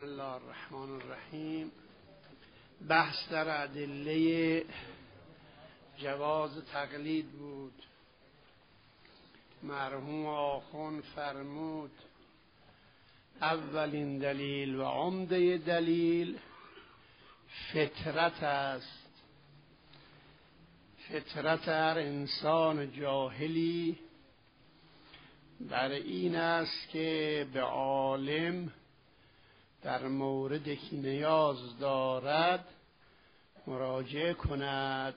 الله الرحمن الرحیم. بحث در ادله جواز تقلید بود. مرحوم آخوند فرمود اولین دلیل و عمده دلیل فطرت است. فطرت هر انسان جاهلی بر این است که به عالم در مورد که نیاز دارد مراجعه کند.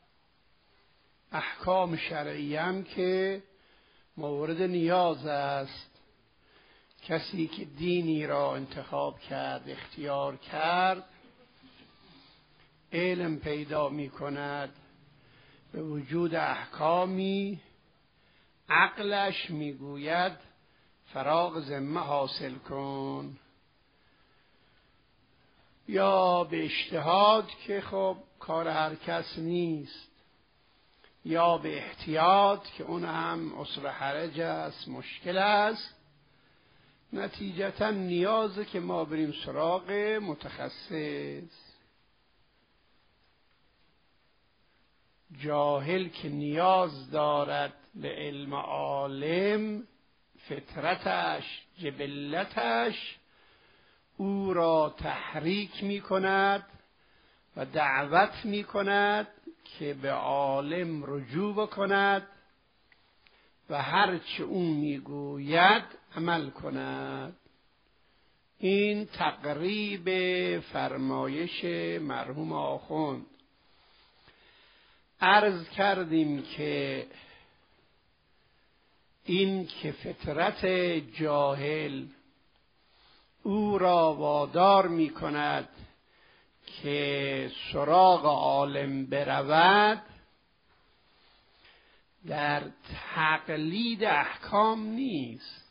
احکام شرعی هم که مورد نیاز است. کسی که دینی را انتخاب کرد، اختیار کرد، علم پیدا می کند به وجود احکامی، عقلش می گوید فراغ ذمه حاصل کن، یا به اجتهاد که خب کار هر کس نیست، یا به احتیاط که اون هم اصل حرج است، مشکل است. نتیجتا نیازه که ما بریم سراغ متخصص. جاهل که نیاز دارد به علم عالم، فطرتش، جبلتش او را تحریک می کند و دعوت می کند که به عالم رجوع بکند و هرچه او می گوید عمل کند. این تقریب فرمایش مرحوم آخوند. عرض کردیم که این که فطرت جاهل او را وادار می کند که سراغ عالم برود، در تقلید احکام نیست.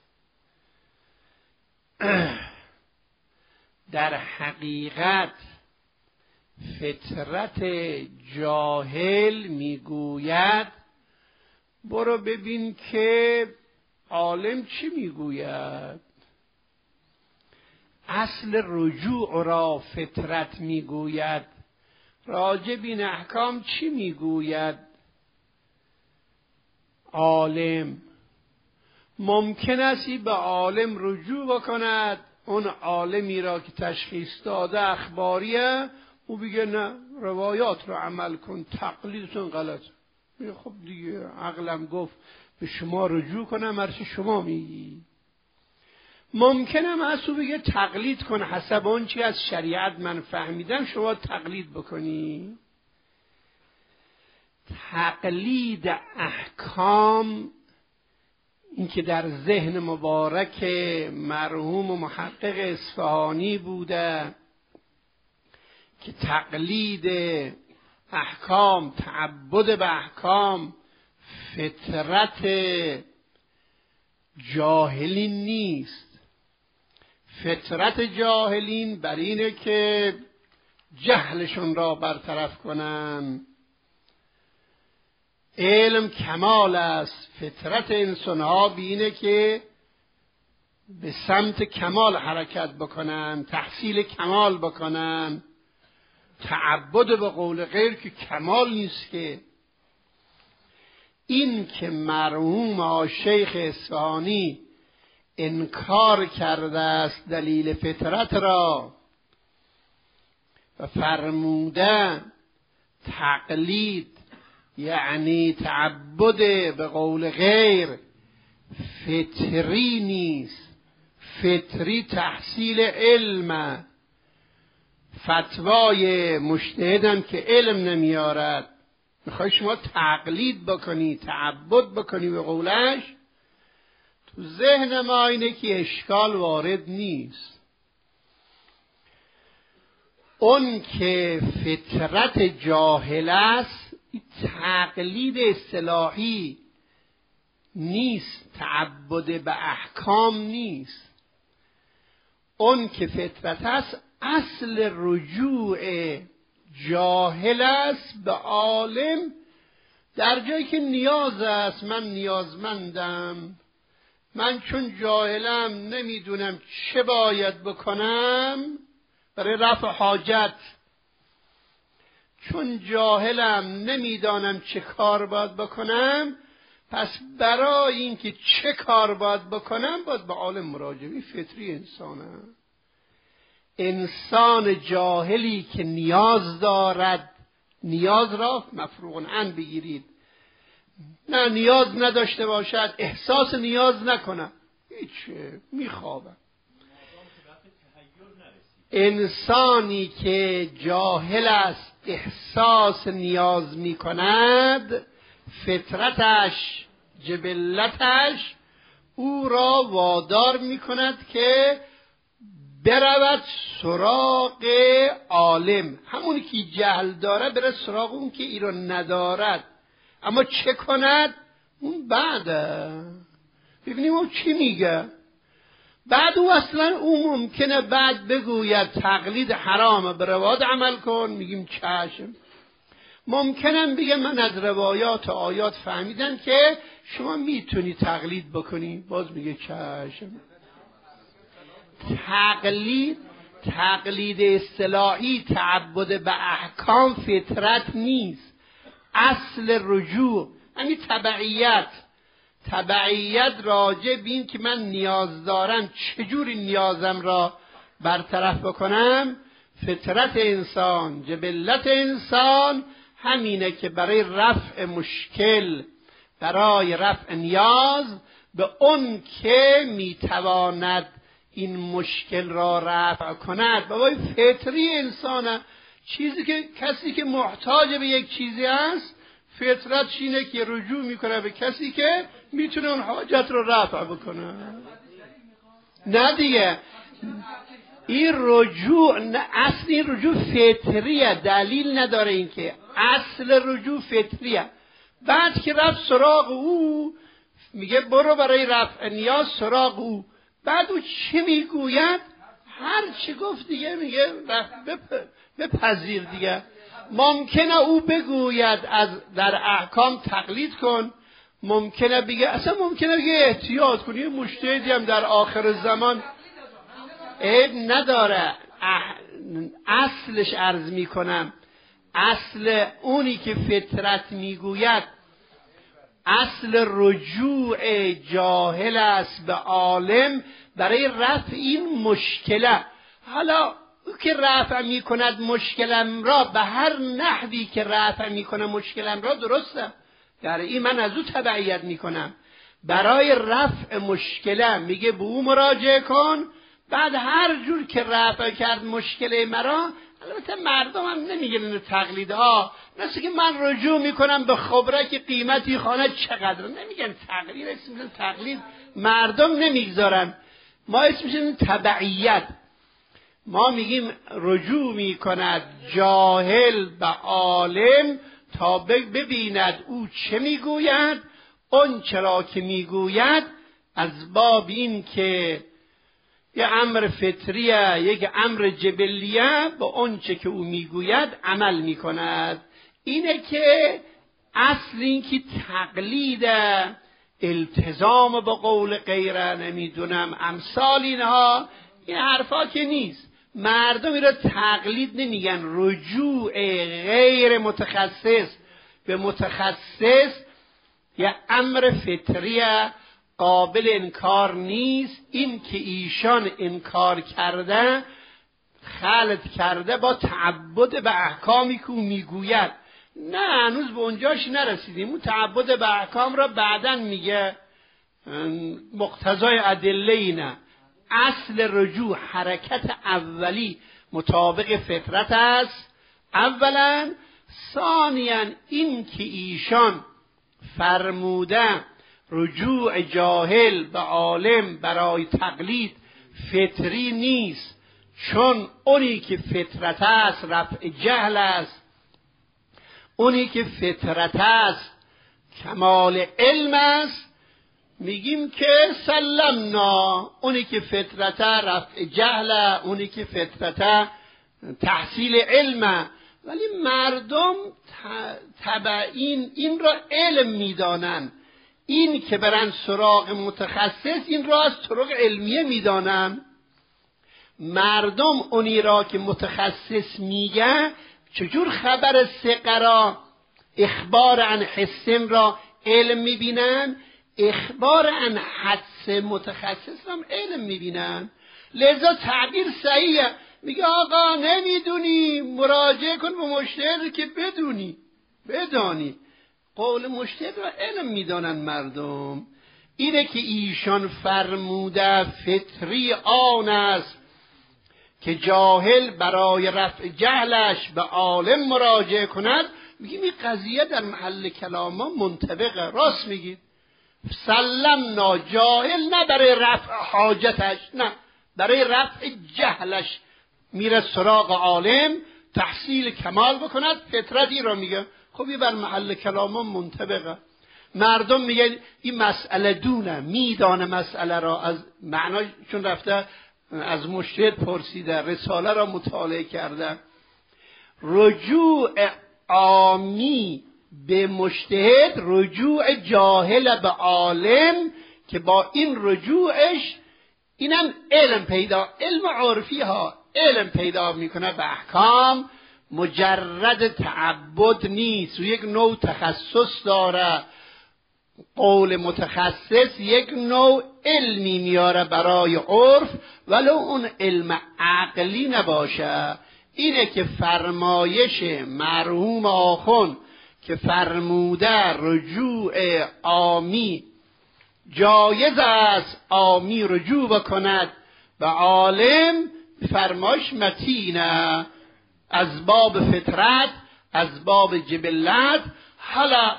در حقیقت فطرت جاهل میگوید برو ببین که عالم چی میگوید. اصل رجوع را فطرت میگوید. راجع به این احکام چی میگوید عالم؟ ممکن است به عالم رجوع بکند، اون عالمی را که تشخیص داده اخباریه، او بگه نه روایات را عمل کن، تقلیدتون غلط. خب دیگه عقلم گفت به شما رجوع کنم، هرچی شما میگی. ممکنم از او بگه تقلید کن، حسب اون چی از شریعت من فهمیدم شما تقلید بکنی. تقلید احکام، این که در ذهن مبارک مرحوم و محقق اصفهانی بوده که تقلید احکام، تعبد به احکام فطرت جاهلین نیست. فطرت جاهلین بر اینه که جهلشون را برطرف کنن. علم کمال است. فطرت انسانها بینه که به سمت کمال حرکت بکنن، تحصیل کمال بکنن. تعبد به قول غیر که کمال نیست. که این که مرحوم شیخ اصفهانی انکار کرده است دلیل فطرت را و فرموده تقلید یعنی تعبد به قول غیر فطری نیست. فطری تحصیل علم. فتوای مجتهدم که علم نمیارد، میخوای شما تقلید بکنی، تعبد بکنی به قولش، تو ذهن ما اینه که اشکال وارد نیست. اون که فطرت جاهل است تقلید اصطلاحی نیست، تعبد به احکام نیست. اون که فطرت است اصل رجوع جاهل است به عالم در جایی که نیاز است. من نیازمندم، من چون جاهلم نمیدونم چه باید بکنم برای رفع حاجت، چون جاهلم نمیدانم چه کار باید بکنم، پس برای اینکه چه کار باید بکنم باید به عالم مراجعه. فطری انسانه. انسان جاهلی که نیاز دارد، نیاز را مفروغ عن بگیرید، نه نیاز نداشته باشد، احساس نیاز نکنه، هیچ میخوابه. انسانی که جاهل است احساس نیاز میکند، فطرتش، جبلتش او را وادار میکند که برود سراغ عالم. همونی که جهل داره بره سراغ اون که ای را ندارد. اما چه کند؟ اون بعده. ببینیم او چی میگه. بعد او اصلا او ممکنه بعد بگوید تقلید حرامه، به روایات عمل کن، میگیم چشم. ممکنم بگه من از روایات و آیات فهمیدم که شما میتونی تقلید بکنی، باز میگه چشم. تقلید اصطلاحی، تعبد به احکام فطرت نیست. اصل رجوع همین تبعیت راجع به این که من نیاز دارم چجوری نیازم را برطرف بکنم. فطرت انسان، جبلت انسان همینه که برای رفع مشکل، برای رفع نیاز به اون که میتواند این مشکل را رفع کند. بابای فطری انسانه. چیزی که کسی که محتاج به یک چیزی است، فطرتش اینه که رجوع میکنه به کسی که میتونه اون حاجت رو رفع بکنه. نه دیگه این رجوع، اصل این رجوع فطریه، دلیل نداره این که اصل رجوع فطریه. بعد که رفت سراغ او، میگه برو برای رفع نیاز سراغ او. بعد او چی میگوید؟ هر چی گفت دیگه میگه بپذیر دیگه. ممکنه او بگوید از در احکام تقلید کن، ممکنه بگه اصلا ممکنه بگه احتیاط کنی. مجتهدی هم در آخر زمان عیب نداره. اصلش عرض میکنم، اصل اونی که فطرت میگوید، اصل رجوع جاهل است به عالم برای رفع این مشکله. حالا او که رفع میکند مشکلم را به هر نحوی که رفع میکنه مشکلم را، درسته، در این من از او تبعیت میکنم. برای رفع مشکلم میگه به او مراجعه کن. بعد هر جور که رفع کرد مشکل مرا، البته مردم هم نمیگن این تقلید ها، مثل که من رجوع میکنم به خبره که قیمتی خانه چقدر، نمیگن تقلید، اسم تقلید مردم نمیگذارن. ما اسمش تبعیت. ما میگیم رجوع میکند جاهل به عالم تا ببیند او چه میگوید. اون چرا که میگوید از باب این که یک امر فطریه، یک امر جبلیه، با اون چه که او میگوید عمل میکند. اینه که اصل این که تقلید، التزام با قول غیره، نمیدونم امثال اینها، این حرفا که نیست. مردم این را تقلید نمیگن. رجوع غیر متخصص به متخصص یه امر فطریه، قابل انکار نیست. این که ایشان انکار کرده، خلط کرده با تعبد به احکامی که او میگوید. نه هنوز به اونجاش نرسیدیم. اون تعبد به احکام را بعداً میگه مقتضای ادله اینه. اصل رجوع حرکت اولی مطابق فطرت است اولا. ثانیاً این که ایشان فرموده رجوع جاهل به عالم برای تقلید فطری نیست، چون اونی که فطرت است رفع جهل است، اونی که فطرت است کمال علم است. میگیم که سلمنا. اونی که فطرت رفع جهل، اونی که فطرت تحصیل علم. ولی مردم این را علم میدانن. این که برن سراغ متخصص این را از طرق علمیه میدانن. مردم اونی را که متخصص میگه چجور خبر ثقه را، اخبار عن حسن را علم میبینن، اخبار عن حدس متخصص هم علم میبینن. لذا تعبیر صحیحه، میگه آقا نمیدونی مراجعه کن به مجتهد که بدانی. قول مجتهد را علم میدانن مردم. اینه که ایشان فرموده فطری آن است که جاهل برای رفع جهلش به عالم مراجعه کند. میگیم این قضیه در محل کلام ما منطبقه، راست میگید. سلمنا، جاهل نه برای رفع حاجتش، نه برای رفع جهلش میره سراغ عالم تحصیل کمال بکند، فطرتی را میگه. خب این بر محل کلام ما منطبقه. مردم میگن این مسئله دونه، میدانه مسئله را از معنای، چون رفته از مجتهد پرسیده، رساله را مطالعه کرده. رجوع عامی به مجتهد رجوع جاهل به عالم که با این رجوعش اینم علم عرفی ها علم پیدا میکنه به احکام. مجرد تعبد نیست و یک نوع تخصص داره. قول متخصص یک نوع علمی میاره برای عرف ولو اون علم عقلی نباشه. اینه که فرمایش مرحوم آخوند که فرموده رجوع عامی جایز است، عامی رجوع بکند به عالم، فرمایش متینه، از باب فطرت، از باب جبلت. حالا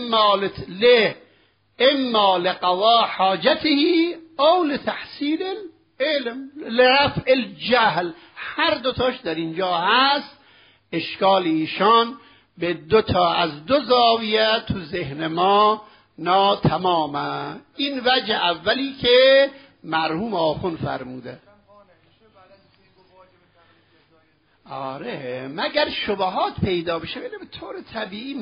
اما لقضاء حاجته او لتحصیل العلم لرفع الجهل، هر دوتاش در اینجا هست. اشکال ایشان به از دو زاویه تو ذهن ما ناتمامه. این وجه اولی که مرحوم آخوند فرموده. آره، مگر شبهات پیدا بشه. ولی به طور طبیعی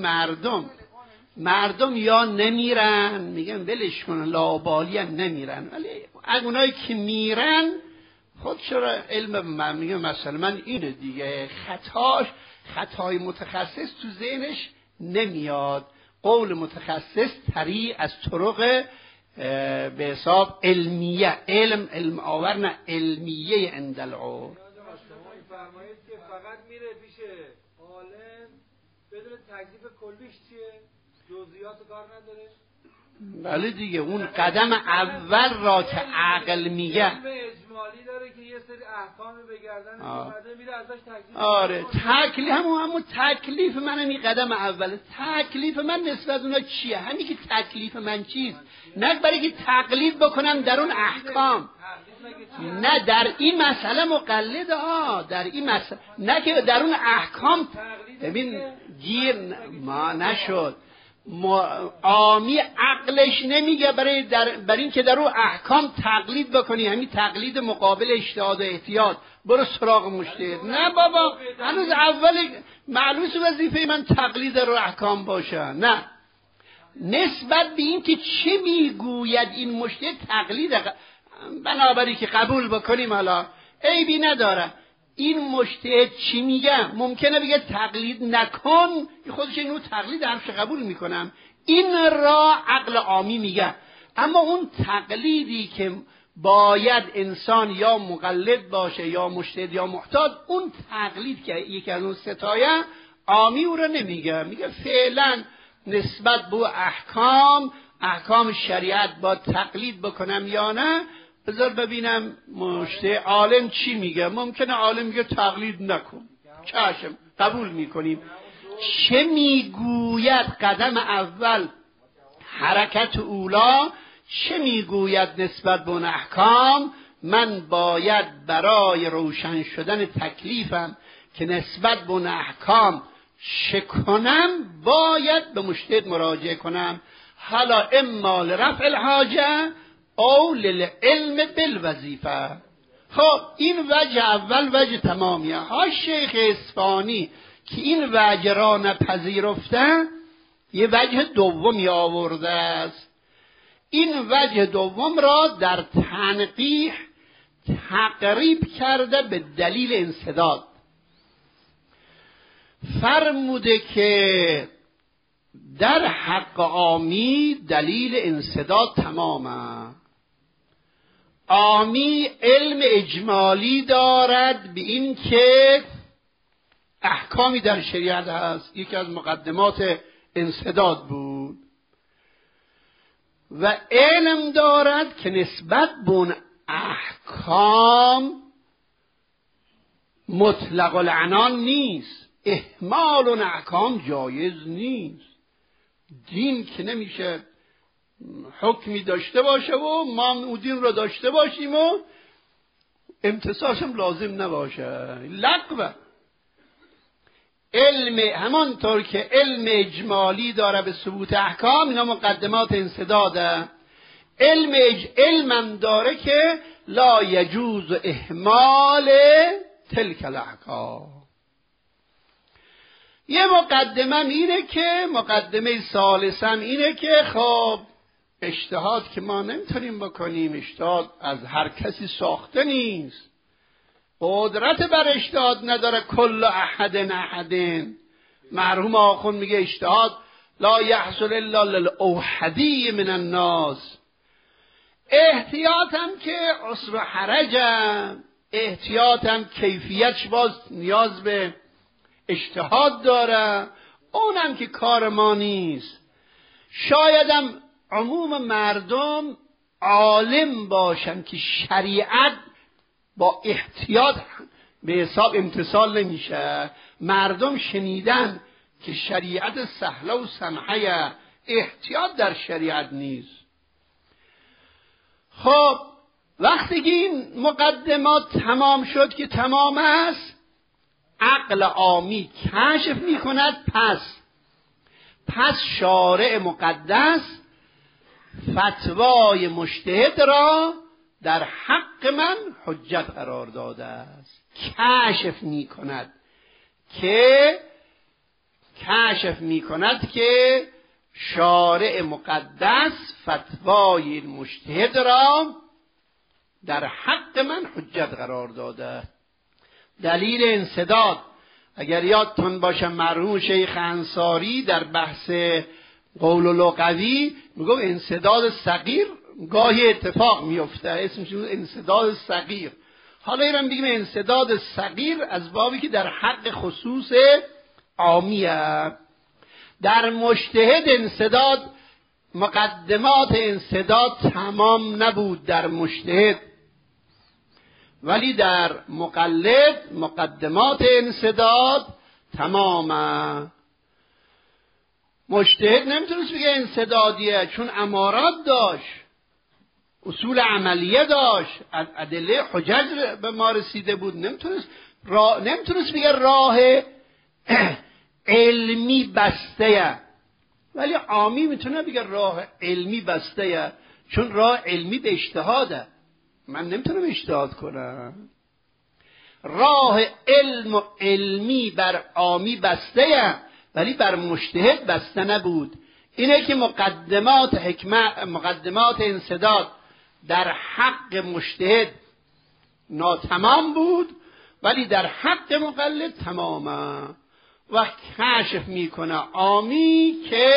مردم یا نمیرن، میگن ولش کن، لابالی نمیرن. ولی اونایی که میرن خود چرا علم من میگه مثلا من اینه دیگه، خطای متخصص تو ذهنش نمیاد. قول متخصص طریق از طرق به حساب علمیه، علم آور، نه علمیه عند العرف. فرمایید که فقط میره پیش عالم بدون تکلیف کلیش چیه، جزئیات کار نداره. بله دیگه، اون قدم اول را که عقل میگه علم اجمالی داره که یه سری احکام به گردن اومده، میره ازش تکلیف. آره، تکلیف همون تکلیف من، این قدم اول. تکلیف من نسبت اونها چیه؟ همین که تکلیف من چیست، نه برای که تقلید بکنم در اون احکام. نه در این مسئله مقلد در این مسئله، نه که در اون احکام. ببین گیر ما نشد، عامی عقلش نمیگه برای این که در اون احکام تقلید بکنی، همین تقلید مقابل اجتهاد و احتیاط، برو سراغ مجتهد. نه بابا، هنوز اول معلوم وظیفه من تقلید رو احکام باشه. نه، نسبت به این که چه میگوید این مجتهد تقلید، بنابراین که قبول بکنیم حالا عیبی نداره. این مجتهد چی میگه؟ ممکنه بگه تقلید نکن، خودش اینو تقلید حرفش قبول میکنم، این را عقل عامی میگه. اما اون تقلیدی که باید انسان یا مقلد باشه یا مجتهد یا محتاط، اون تقلید که یکی از اون ستایه عامی او را نمیگه. میگه فعلا نسبت به احکام شریعت با تقلید بکنم یا نه، بذار ببینم مجتهد عالم چی میگه. ممکنه عالم میگه تقلید نکن، چشم قبول میکنیم. چه میگوید قدم اول، حرکت اولا، چه میگوید نسبت به اون احکام؟ من باید برای روشن شدن تکلیفم که نسبت به اون احکام چه کنم، باید به مجتهد مراجعه کنم. حالا اما لرفع الحاجه او للعلم بالوظیفه. خب این وجه اول وجه تمامیه. ها شیخ اصفهانی که این وجه را نپذیرفته، یه وجه دومی آورده است. این وجه دوم را در تنقیح تقریب کرده به دلیل انسداد. فرموده که در حق عامی دلیل انسداد تمامه. عامی علم اجمالی دارد به این که احکامی در شریعت هست، یکی از مقدمات انسداد بود، و علم دارد که نسبت به اون احکام مطلق العنان نیست، اهمال اون احکام جایز نیست. دین که نمیشه حکمی داشته باشه و ما اون دین رو داشته باشیم و امتصاصش هم لازم نباشه، لغوه. علم همانطور که علم اجمالی داره به ثبوت احکام، اینا مقدمات انسداده. علمم داره که لا یجوز اهمال تلک الاحکام. یه مقدمه اینه که مقدمه ثالثم اینه که خب اجتهاد که ما نمیتونیم بکنیم، اجتهاد از هر کسی ساخته نیست، قدرت بر اجتهاد نداره کل احد. مرحوم آخوند میگه اجتهاد لا یحصل الا للاوحدی من الناس. احتیاطم که عسر و حرجم، احتیاطم کیفیتش باز نیاز به اجتهاد داره، اونم که کار ما نیست. شایدم عموم مردم عالم باشن که شریعت با احتیاط به حساب امتثال نمیشه. مردم شنیدن که شریعت سهله و سمحه، احتیاط در شریعت نیست. خب وقتی که این مقدمات تمام شد که تمام است، عقل عامی کشف می کند پس شارع مقدس فتوای مجتهد را در حق من حجت قرار داده است. کشف می کند که شارع مقدس فتوای مجتهد را در حق من حجت قرار داده است. دلیل انسداد اگر یادتون باشه مرحوم شیخ انصاری در بحث قول و لغوی میگه انسداد صغیر گاهی اتفاق میفته، اسمش انسداد صغیر. حالا اینم بگیم انسداد صغیر از بابی که در حق خصوص عامیه. در مجتهد انسداد مقدمات انسداد تمام نبود در مجتهد، ولی در مقلد مقدمات انسداد تمامه. مجتهد نمیتونست بگه انسدادیه، چون امارات داشت، اصول عملیه داشت، ادله حجج به ما رسیده بود. نمیتونست بگه راه علمی بسته، ولی عامی میتونه بگه راه علمی بسته، چون راه علمی به اجتهاده. من نمیتونم اجتهاد کنم. راه علمی بر عامی بسته، ولی بر مجتهد بسته نبود. اینه که مقدمات انسداد در حق مجتهد ناتمام بود، ولی در حق مقلد تمامه. و کشف میکنه عامی که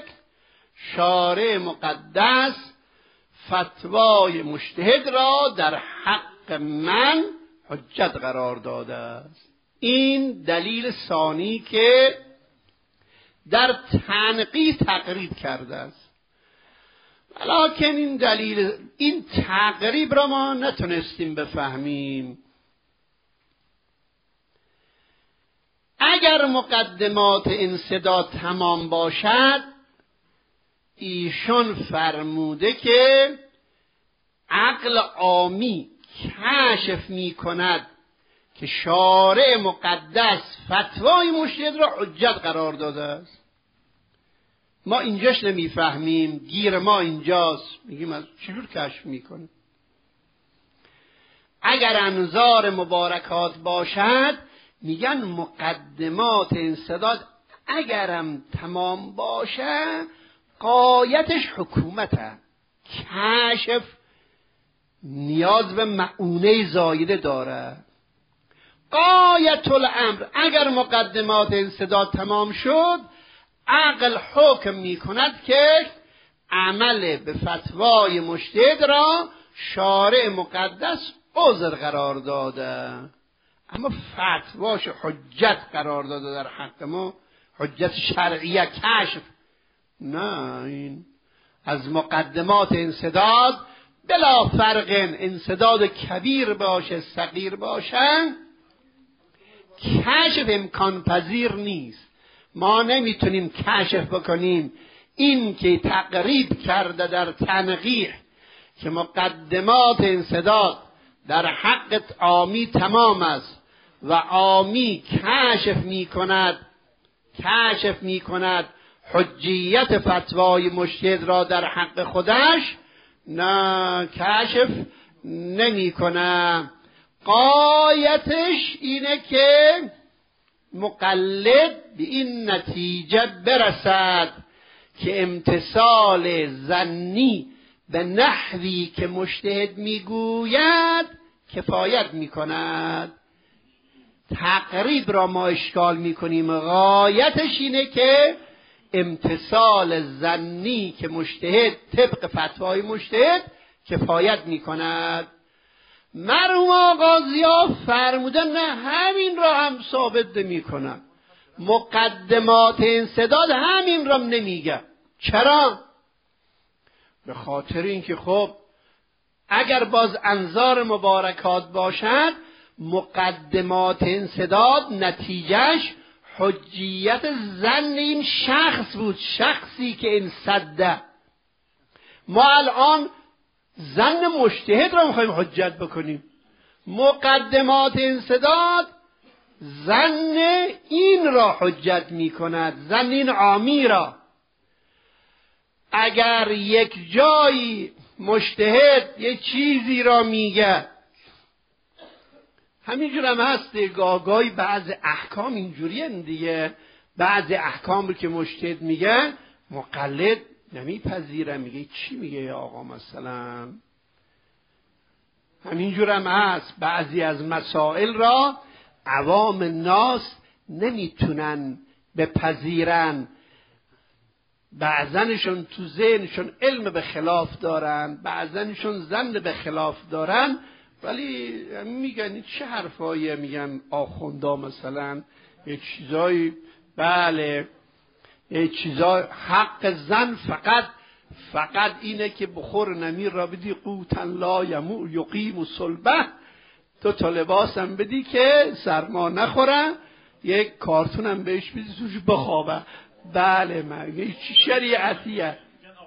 شارع مقدس فتوای مجتهد را در حق من حجت قرار داده است. این دلیل ثانی که در تنقیح تقریب کرده است. ولیکن این تقریب را ما نتونستیم بفهمیم. اگر مقدمات انسداد تمام باشد، ایشون فرموده که عقل عامی کشف می کند که شارع مقدس فتوای مجتهد را حجت قرار داده است. ما اینجاش نمیفهمیم، گیر ما اینجاست. میگیم از چجور کشف میکنه؟ اگر انظار مبارکات باشد، میگن مقدمات انسداد اگرم تمام باشه قایتش حکومته، کشف نیاز به معونه زایده دارد. غایت الامر، اگر مقدمات انسداد تمام شد، عقل حکم می کند که عمل به فتوای مجتهد را شارع مقدس عذر قرار داده، اما فتواش حجت قرار داده در حق ما، حجت شرعیه، کشف نه. این از مقدمات انسداد بلا فرق، انسداد کبیر باشه صغیر باشه، کشف امکان پذیر نیست. ما نمیتونیم کشف بکنیم این که تقریب کرده در تنقیح که مقدمات انسداد در حق عامی تمام است و عامی کشف میکند حجیت فتوای مجتهد را در حق خودش، نه کشف نمیکنه. غایتش اینه که مقلد به این نتیجه برسد که امتثال ظنی به نحوی که مجتهد میگوید کفایت میکند. تقریب را ما اشکال میکنیم، غایتش اینه که امتثال ظنی که مجتهد طبق فتوای مجتهد کفایت میکند. مرحوم آغازی‌ها فرمودن نه، همین را هم ثابت نمی‌کند. مقدمات انسداد همین را نمیگه. چرا؟ به خاطر اینکه خب اگر باز انظار مبارکات باشد، مقدمات انسداد نتیجهش حجیت ظن این شخص بود، شخصی که انسده. ما الان ظن مجتهد را میخوایم حجت بکنیم، مقدمات انسداد ظن این را حجت میکند، ظن این عامی را. اگر یک جایی مجتهد یه چیزی را میگه، همینجور هم هست گاهی بعض احکام اینجوری دیگه، بعض احکام رو که مجتهد میگه مقلد نمیپذیره، میگه چی میگه یا آقا مثلا. همینجور هم هست بعضی از مسائل را عوام ناس نمیتونن بپذیرن، بعضنشون تو ذهنشون علم به خلاف دارن، بعضنشون ظن به خلاف دارن، ولی میگن چه حرفاییه، میگن آخوندا مثلا یه چیزایی، بله یه چیزای حق زن فقط اینه که بخور نمیر را بدی قوتن لا یمو یقیم و صلبه، تو تا لباسم بدی که سرما نخوره، یک کارتونم بهش بدی توش بخوابه. بله مگه چی شریعتیه؟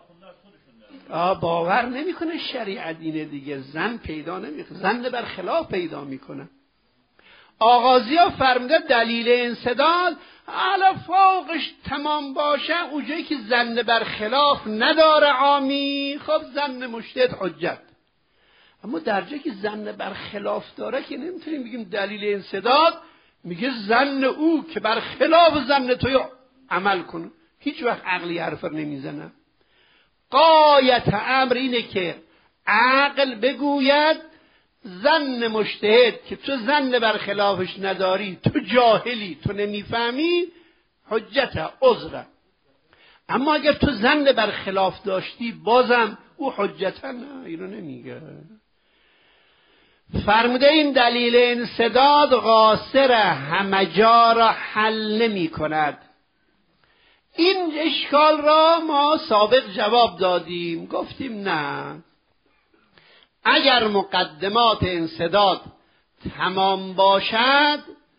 باور نمیکنه شریعت اینه دیگه، زن پیدا نمیکنه، زن بر خلاف پیدا میکنه. آغازی ها فرموده دلیل انسداد حالا فوقش تمام باشه، اونجایی که زن بر خلاف نداره عامی، خب زن مجتهد حجت. اما در جایی که زن بر خلاف داره که نمیتونیم بگیم دلیل انسداد، میگه زن او که بر خلاف زن توی عمل کنه. هیچ وقت عقلی حرف نمیزنه. غایت امر اینه که عقل بگوید زن مجتهد که تو زن بر خلافش نداری، تو جاهلی، تو نمیفهمی، حجت عذره. اما اگر تو زن بر خلاف داشتی بازم او حجت نه، اینو نمیگه. فرموده این دلیل انسداد قاصر همه جا را حل نمی کند. این اشکال را ما سابق جواب دادیم، گفتیم نه، اگر مقدمات انسداد تمام باشد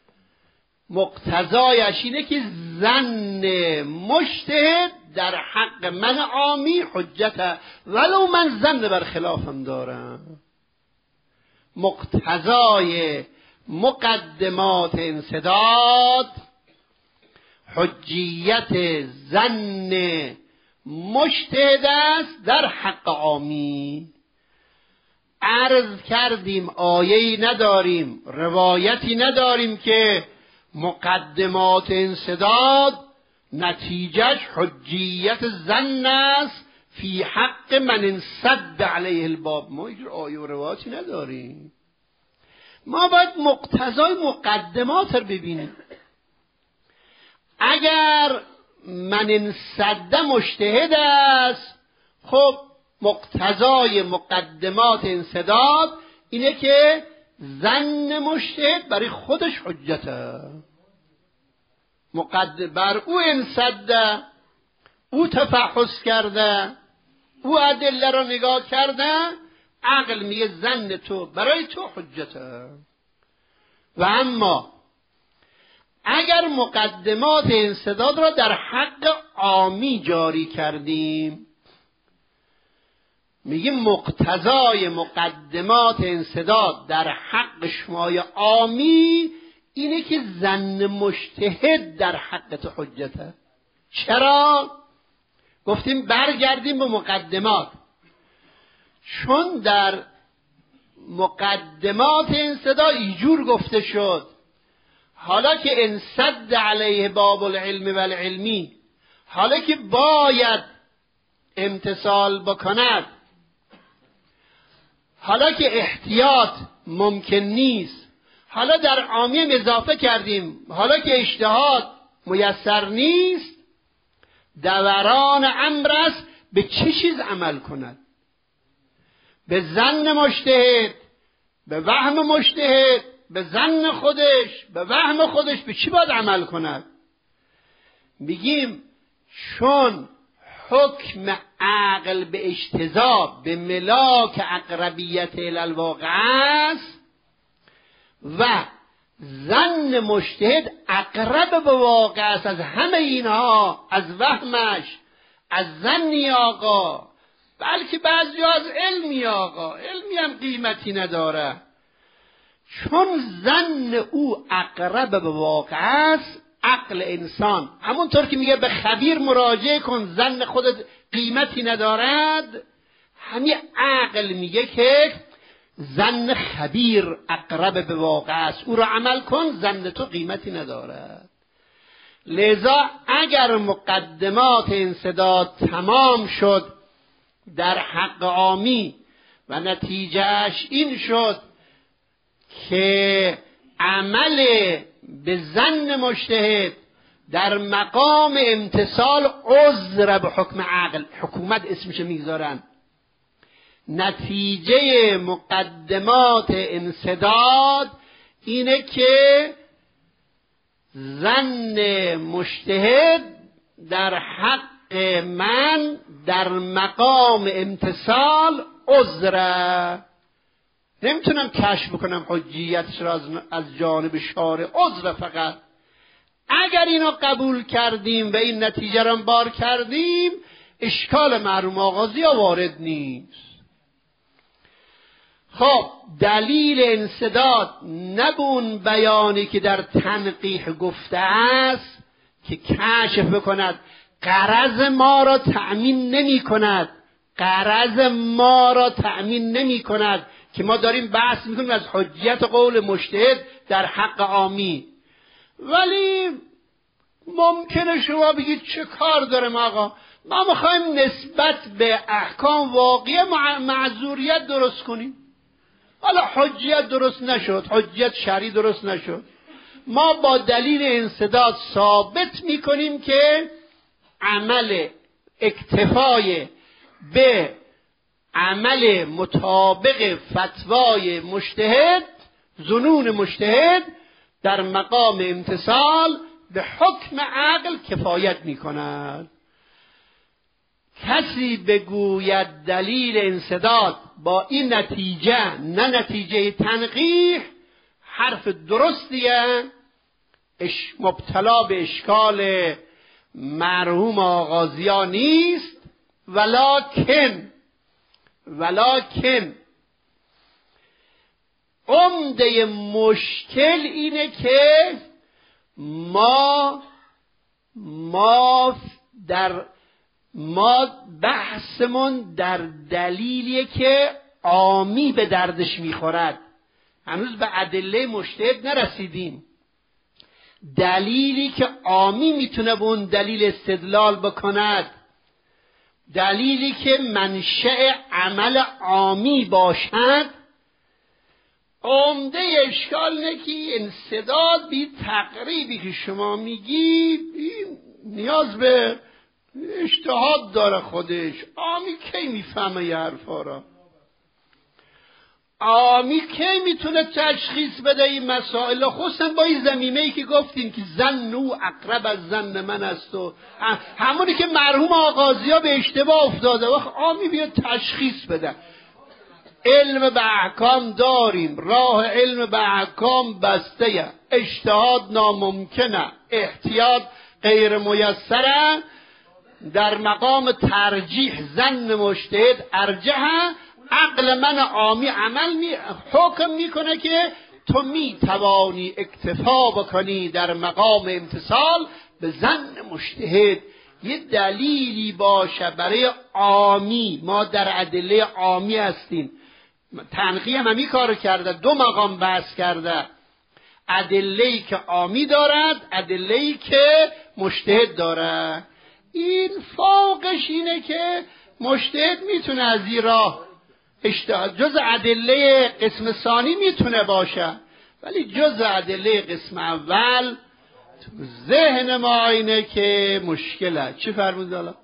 مقتضایش اینه که زن مجتهد در حق من عامی حجته، ولو من زن بر خلافم دارم. مقتضای مقدمات انسداد حجیت زن مجتهد است در حق عامی. عرض کردیم آیه‌ای نداریم، روایتی نداریم که مقدمات انسداد نتیجهش حجیت زن است فی حق من انسد علیه الباب. ما اینجور آیه و روایاتی نداریم. ما باید مقتضای مقدمات رو ببینیم. اگر من انسد مجتهد است، خب مقتضای مقدمات انسداد اینه که ظن مجتهد برای خودش حجته. بر او انسده، او تفحص کرده، او ادله را نگاه کرده، عقل میگه ظن تو برای تو حجته. و اما اگر مقدمات انسداد را در حق عامی جاری کردیم، میگیم مقتضای مقدمات انسداد در حق شمای عامی اینه که ظن مجتهد در حق تو حجته. چرا؟ گفتیم برگردیم به مقدمات، چون در مقدمات انسداد اینجور گفته شد حالا که انسد علیه باب العلم و العلمی، حالا که باید امتثال بکند، حالا که احتیاط ممکن نیست، حالا در عامی اضافه کردیم حالا که اجتهاد میسر نیست، دوران امر است به چه چیز عمل کند؟ به ظن مجتهد، به وهم مجتهد، به ظن خودش، به وهم خودش به چی باید عمل کند؟ میگیم چون حکم عقل به اجتذاب به ملاک اقربیت الالواقع است و ظن مجتهد اقرب به واقع است از همه اینها، از وهمش، از ظنی آقا، بلکه بعضی از علمی آقا، علمی هم قیمتی نداره. چون ظن او اقرب به واقع است، عقل انسان همونطور که میگه به خبیر مراجعه کن ظن خودت قیمتی ندارد، همین عقل میگه که ظن خبیر اقرب به واقع است، او را عمل کن، ظن تو قیمتی ندارد. لذا اگر مقدمات انسداد تمام شد در حق عامی و نتیجهش این شد که عمل به ظن مجتهد در مقام امتثال عذر به حکم عقل، حکومت اسمش میگذارن، نتیجه مقدمات انسداد اینه که ظن مجتهد در حق من در مقام امتثال عذره، نمیتونم کشف بکنم حجیتش را از جانب شارع، عذر فقط. اگر اینو قبول کردیم و این نتیجه را بار کردیم، اشکال محروم آغازی وارد نیست. خب دلیل انسداد نبون بیانی که در تنقیح گفته است که کشف بکند غرض ما را تأمین نمی کند، غرض ما را تأمین نمی کند که ما داریم بحث میکنیم از حجیت قول مجتهد در حق عامی. ولی ممکنه شما بگید چه کار دارم آقا، ما میخوایم نسبت به احکام واقعی معذوریت درست کنیم، حالا حجیت درست نشد، حجیت شرعی درست نشد، ما با دلیل انسداد ثابت میکنیم که عمل اکتفای به عمل مطابق فتوای مجتهد، ظنون مجتهد در مقام امتثال به حکم عقل کفایت می کند. کسی بگوید دلیل انسداد با این نتیجه نه نتیجه تنقیح، حرف درستیه، مبتلا به اشکال مرحوم آغازیان نیست. ولکن عمده مشکل اینه که ما بحثمون در دلیلیه که عامی به دردش میخورد، هنوز به ادله مجتهد نرسیدیم. دلیلی که عامی میتونه به اون دلیل استدلال بکند، دلیلی که منشأ عمل عامی باشد، عمده اشکال اینه که انسداد بی تقریبی که شما میگی نیاز به اجتهاد داره خودش. عامی کی میفهمه یه حرفا را؟ عامی کی میتونه تشخیص بده این مسائل؟ خصوصا با این ضمیمه‌ای که گفتیم که زن او اقرب از زن من است و همونی که مرحوم آغازی‌ها به اشتباه افتاده. وقت عامی بیاد تشخیص بده. علم به احکام داریم، راه علم به احکام بسته، اجتهاد ناممکنه، احتیاط غیر میسره، در مقام ترجیح زن مجتهد ارجحه. عقل من عامی حکم میکنه که تو میتوانی اکتفا بکنی در مقام امتثال به زن مجتهد. یه دلیلی باشه برای عامی. ما در ادله عامی هستیم. تنقیه هم همین کارو کرده، دو مقام بحث کرده، ادله‌ای که عامی دارد، ادله‌ای که مجتهد دارد. این فوقش اینه که مجتهد میتونه از این راه جز ادله قسم ثانی میتونه باشه، ولی جز ادله قسم اول تو ذهن ما اینه که مشکله. چی فرمود حالا؟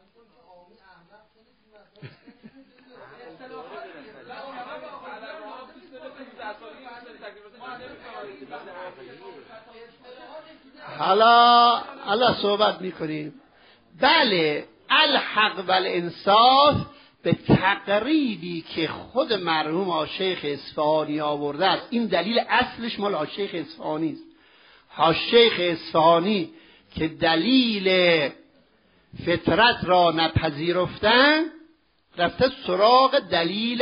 حالا صحبت میکنیم. بله، الحق والانصاف به تقریبی که خود مرحوم شیخ اصفهانی آورده است. این دلیل اصلش مال شیخ اصفهانی است. شیخ اصفهانی که دلیل فطرت را نپذیرفتن، رفته سراغ دلیل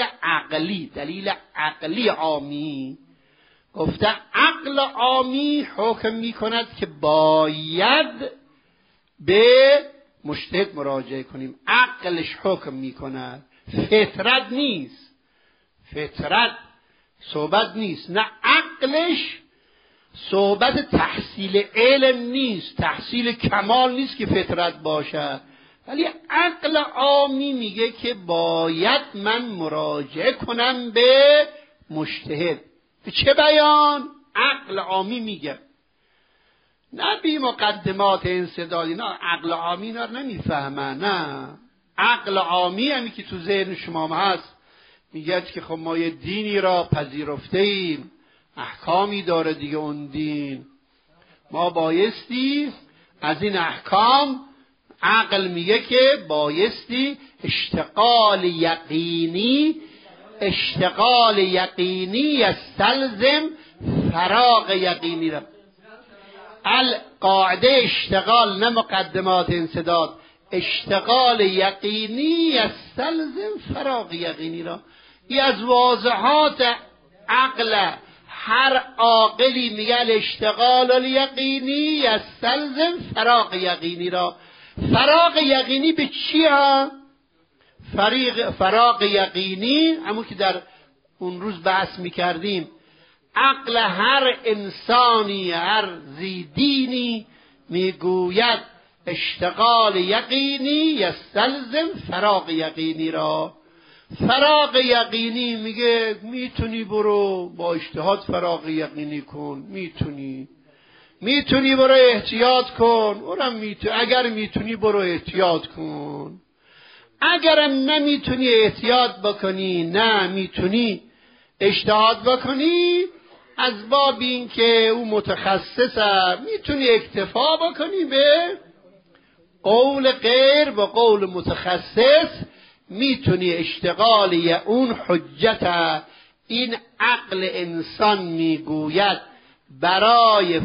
عقلی عامی. گفته عقل عامی حکم میکند که باید به مجتهد مراجعه کنیم. عقلش حکم میکند، فطرت نیست. فطرت صحبت نیست، نه عقلش صحبت تحصیل علم نیست، تحصیل کمال نیست که فطرت باشه. ولی عقل عامی میگه که باید من مراجعه کنم به مجتهد. به چه بیان؟ عقل عامی میگه، نه بی مقدمات انسدادی. نه، عقل عامی اینا رو نمیفهمه. نه، عقل عامی همی که تو ذهن شما هست میگه که خب ما یه دینی را پذیرفته ایم، احکامی داره دیگه اون دین، ما بایستی از این احکام، عقل میگه که بایستی اشتغال یقینی یستلزم فراغ یقینی را. القاعده اشتغال، نه مقدمات انسداد. اشتغال یقینی یستلزم فراغ یقینی را. این از واضحات عقل. هر عاقلی میگه اشتغال الیقینی یستلزم فراغ یقینی را. فراغ یقینی به چی ها؟ فراغ یقینی همون که در اون روز بحث میکردیم، عقل هر انسانی، هر زیدینی میگوید اشتغال یقینی یستلزم فراغ یقینی را. فراغ یقینی میگه میتونی برو با اجتهاد فراغ یقینی کن، میتونی برو احتیاط کن، اگر میتونی برو احتیاط کن. اگرم نمیتونی احتیاط بکنی، نه میتونی اجتهاد بکنی، از باب این که او متخصصه میتونی اکتفا بکنی به قول غیر و قول متخصص. میتونی اشتغال اون حجت. این عقل انسان میگوید برای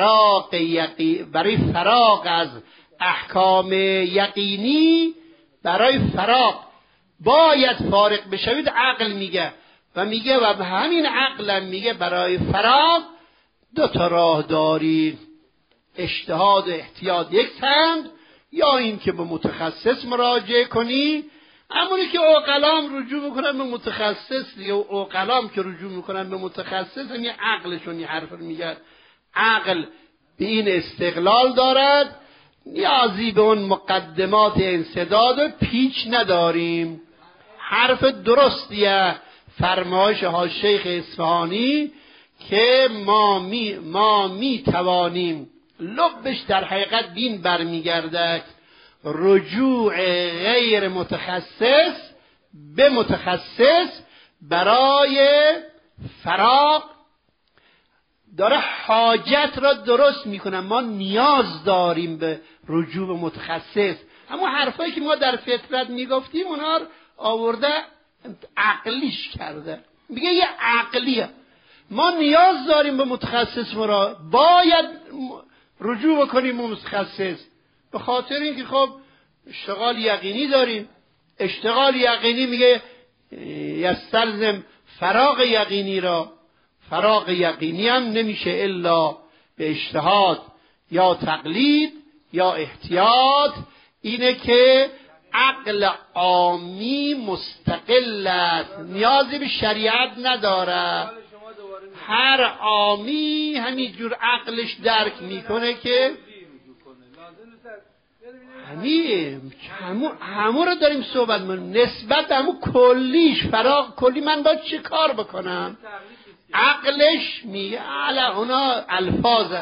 فراغ از احکام یقینی، برای فراغ باید فارغ بشوید. عقل میگه و میگه و همین عقل میگه برای فراغ دو تا راه داری، اجتهاد و احتیاط یک تند، یا این که به متخصص مراجعه کنی. همونی که عقلام رجوع میکنن به متخصص دیگه، و عقلام که رجوع میکنن به متخصص، این عقلشون این حرف رو میگه. عقل به این استقلال دارد، نیازی به اون مقدمات انسداد و پیچ نداریم. حرف درستیه فرمایش ها شیخ اصفهانی که ما می توانیم، لبش در حقیقت دین برمیگرده، رجوع غیر متخصص به متخصص برای فراغ داره حاجت را درست میکنه. ما نیاز داریم به رجوع به متخصص. اما حرفایی که ما در فطرت میگفتیم اونها آورده عقلیش کرده، میگه یه عقلیه. ما نیاز داریم به متخصص، ما باید رجوع بکنیم به متخصص، به خاطر اینکه خب اشتغال یقینی داریم. اشتغال یقینی میگه یستلزم فراغ یقینی را. فراغ یقینی هم نمیشه الا به اجتهاد یا تقلید یا احتیاط. اینه که عقل عامی مستقل است، نیازی به شریعت نداره. هر عامی همینجور عقلش درک میکنه که همون رو داریم صحبت میکنیم نسبت به همون کلیش. فراغ کلی من باید چه کار بکنم؟ عقلش میگه اونا الفاظه.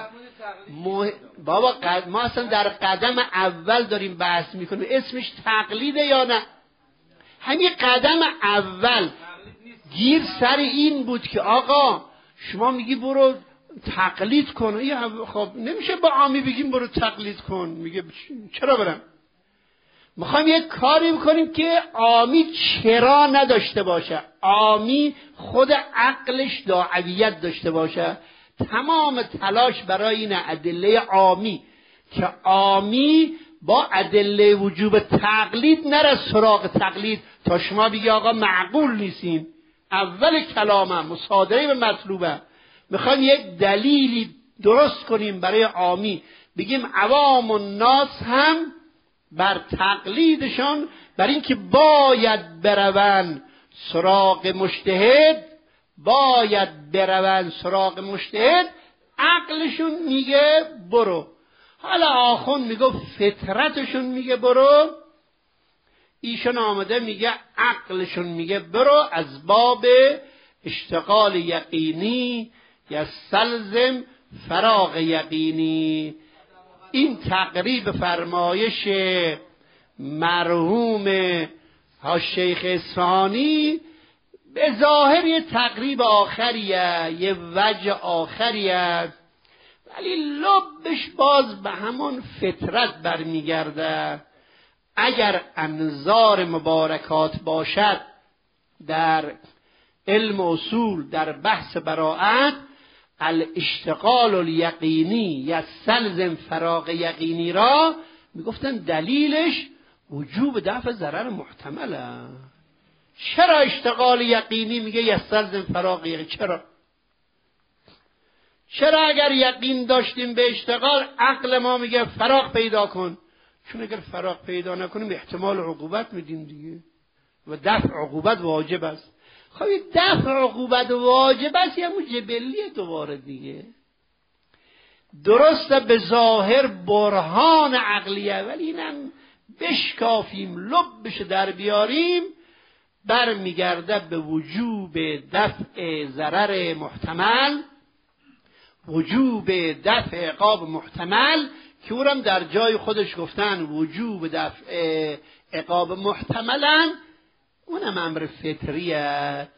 بابا ما اصلا در قدم اول داریم بحث میکنیم، اسمش تقلیده یا نه؟ همین قدم اول گیر سر این بود که آقا شما میگی برو تقلید کن. خب نمیشه با عامی بگیم برو تقلید کن. میگه چرا برم؟ میخوایم یک کاری بکنیم که عامی چرا نداشته باشه، عامی خود عقلش داعیت داشته باشه. تمام تلاش برای این ادله عامی که عامی با ادله وجوب تقلید نره سراغ تقلید تا شما بگی آقا معقول نیستیم. اول کلامم مصادره به مطلوبه. میخوایم یک دلیلی درست کنیم برای عامی، بگیم عوام الناس هم بر تقلیدشان، بر این که باید برون سراغ مجتهد، باید برون سراغ مجتهد، عقلشون میگه برو. حالا آخون میگه فطرتشون میگه برو، ایشون آمده میگه عقلشون میگه برو. از باب اشتغال یقینی یستلزم فراغ یقینی. این تقریب فرمایش مرحوم شیخ اصفهانی به ظاهر یه تقریب آخریه، یه وجه آخریه، ولی لبش باز به همون فطرت برمیگرده. اگر انظار مبارکات باشد در علم اصول در بحث براءت، الاشتغال الیقینی یستلزم فراغ یقینی را میگفتن دلیلش وجوب دفع ضرر محتمله. چرا اشتغال یقینی میگه یستلزم فراغ یقینی؟ چرا اگر یقین داشتیم به اشتغال عقل ما میگه فراغ پیدا کن؟ چون اگر فراغ پیدا نکنیم احتمال عقوبت میدیم دیگه، و دفع عقوبت واجب است. خب دفع عقوبت واجب است یا جبلیه دوباره دیگه. درسته به ظاهر برهان عقلیه، ولی اینم بشکافیم لبش در بیاریم برمیگرده به وجوب دفع ضرر محتمل، وجوب دفع عقاب محتمل، که اونم در جای خودش گفتن وجوب دفع عقاب محتملا، اونم امر فطریه.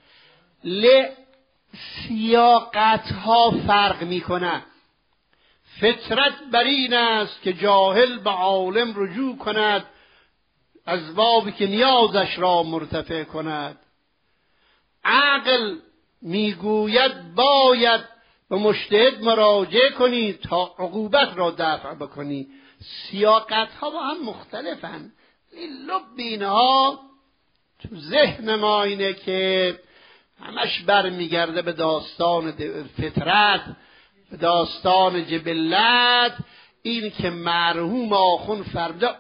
سیاقت ها فرق میکنه. فطرت بر این است که جاهل به عالم رجوع کند، از بابی که نیازش را مرتفع کند. عقل میگوید باید به مجتهد مراجعه کنی تا عقوبت را دفع بکنی. سیاقت ها با هم مختلفن. لب اینها تو ذهن ما اینه که همش برمیگرده به داستان فطرت، به داستان جبلت. این که مرحوم آخون فرده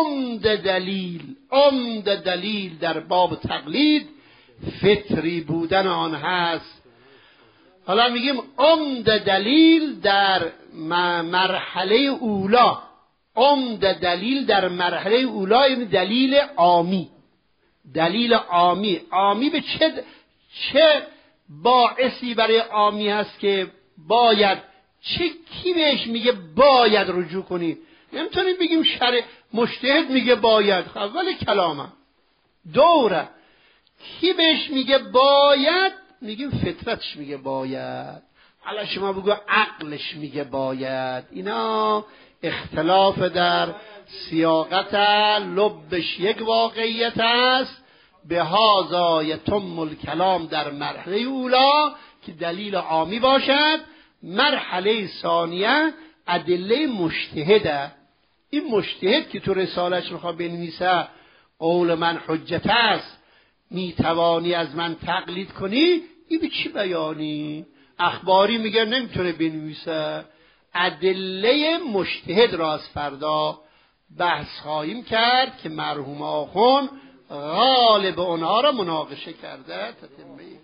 عمده دلیل در باب تقلید فطری بودن آن هست. حالا میگیم عمده دلیل در مرحله اولا، عمده دلیل در مرحله اولی، این دلیل عامی. دلیل عامی، عامی به چه باعثی برای عامی هست که باید، کی بهش میگه باید رجوع کنی؟ نمیتونیم بگیم مجتهد میگه باید، اول کلامه دوره. کی بهش میگه باید؟ میگیم فطرتش میگه باید. حالا شما بگو عقلش میگه باید. اینا اختلاف در سیاقت، لبش یک واقعیت است. به هذا یتم الکلام در مرحله اولا که دلیل عامی باشد. مرحله ثانیه ادله مجتهده. این مجتهد که تو رسالش میخواد بنویسه قول من حجت است، میتوانی از من تقلید کنی، این به چی بیانی؟ اخباری میگه نمیتونه بنویسه. ادله مجتهد را از فردا بحث خواهیم کرد که مرحوم آخوند غالب اونها را مناقشه کرده. تتمه